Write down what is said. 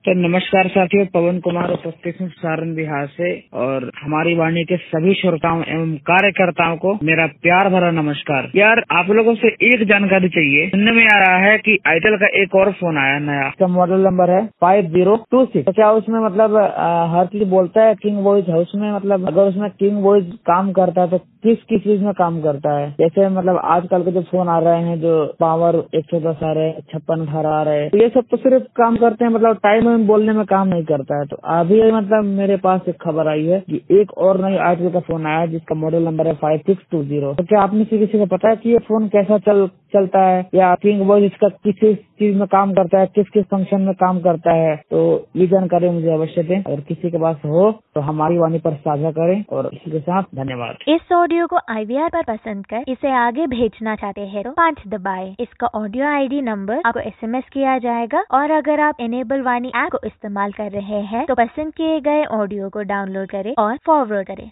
तो नमस्कार साथियों, पवन कुमार उपस्थित हूँ सारण बिहार से और हमारी वाणी के सभी श्रोताओं एवं कार्यकर्ताओं को मेरा प्यार भरा नमस्कार। यार आप लोगों से एक जानकारी चाहिए। सुनने में आ रहा है कि आईटेल का एक और फोन आया नया, इसका मॉडल नंबर है 5026। तो क्या उसमें मतलब हर चीज बोलता है किंग वॉइस है उसमें? मतलब अगर उसमें किंग वॉइस काम करता है तो किस किस चीज में काम करता है? जैसे मतलब आजकल के जो फोन आ रहे हैं जो पावर 110 आ रहे हैं, 5618 आ रहे हैं, तो ये सब तो सिर्फ काम करते हैं मतलब टाइम में बोलने में काम नहीं करता है। तो अभी मतलब मेरे पास एक खबर आई है कि एक और नई आईटेल का फोन आया जिसका मॉडल नंबर है 5620। तो क्या आप में से किसी को पता है कि ये फोन कैसा चलता है या किंग वॉइस इसका किस चीज में काम करता है, किस किस फंक्शन में काम करता है? तो ये जानकारी मुझे अवश्य दें। अगर किसी के पास हो तो हमारी वाणी पर साझा करें और इसी के साथ धन्यवाद। इस ऑडियो को IVR पर पसंद कर इसे आगे भेजना चाहते हैं तो 5 दबाएं। इसका ऑडियो ID नंबर आपको SMS किया जाएगा और अगर आप इनेबल वाणी ऐप को इस्तेमाल कर रहे हैं तो पसंद किए गए ऑडियो को डाउनलोड करें और फॉरवर्ड करें।